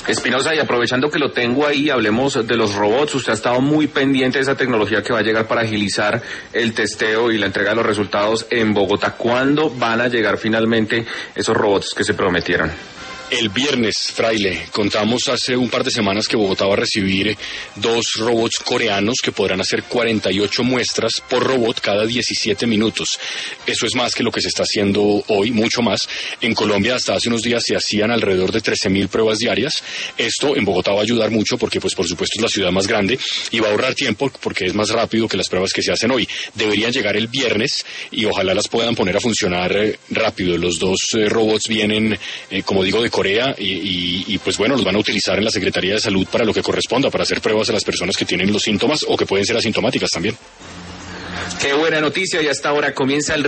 Espinosa, y aprovechando que lo tengo ahí, hablemos de los robots. Usted ha estado muy pendiente de esa tecnología que va a llegar para agilizar el testeo y la entrega de los resultados en Bogotá. ¿Cuándo van a llegar finalmente esos robots que se prometieron? El viernes, Fraile, contamos hace un par de semanas que Bogotá va a recibir 2 robots coreanos que podrán hacer 48 muestras por robot cada 17 minutos. Eso es más que lo que se está haciendo hoy, mucho más. En Colombia hasta hace unos días se hacían alrededor de 13.000 pruebas diarias. Esto en Bogotá va a ayudar mucho porque pues por supuesto es la ciudad más grande y va a ahorrar tiempo porque es más rápido que las pruebas que se hacen hoy. Deberían llegar el viernes y ojalá las puedan poner a funcionar rápido. Los 2 robots vienen, como digo, de Corea y pues bueno, los van a utilizar en la Secretaría de Salud para lo que corresponda, para hacer pruebas a las personas que tienen los síntomas o que pueden ser asintomáticas también. Qué buena noticia, y hasta ahora comienza el